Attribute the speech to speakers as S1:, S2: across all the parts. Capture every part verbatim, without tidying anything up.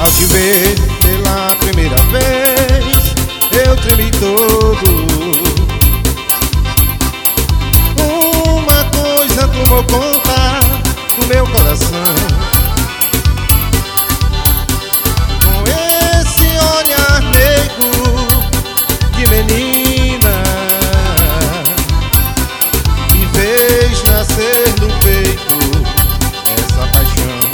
S1: Ao te ver pela primeira vez, eu tremi todo. Uma coisa tomou conta do meu coração. Com esse olhar meigo de menina, me fez nascer no peito essa paixão.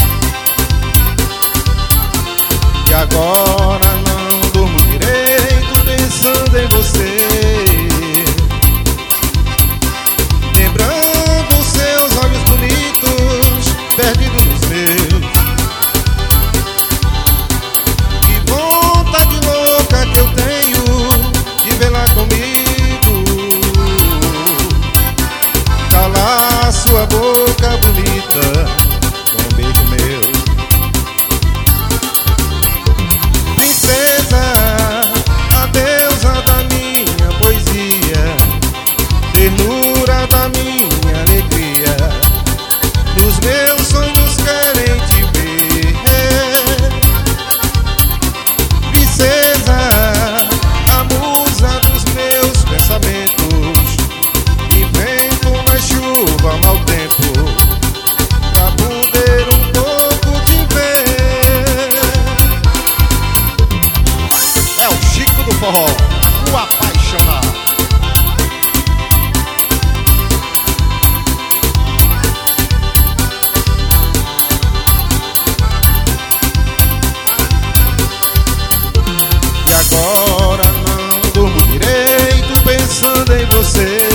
S1: E agora não durmo direito pensando em você, lembrando seus olhos bonitos perdidos nos meus. Que vontade louca que eu tenho de vê-la comigo, calar sua boca bonita com um beijo meu. A deusa da minha poesia, ternura da minha alegria, nos meus sonhos querem te ver. Princesa, a musa dos meus pensamentos, e vem como a chuva ao mau tempo, pra poder um pouco te ver. É o Chico do Forró, o apaixonado. E agora não durmo direito pensando em você,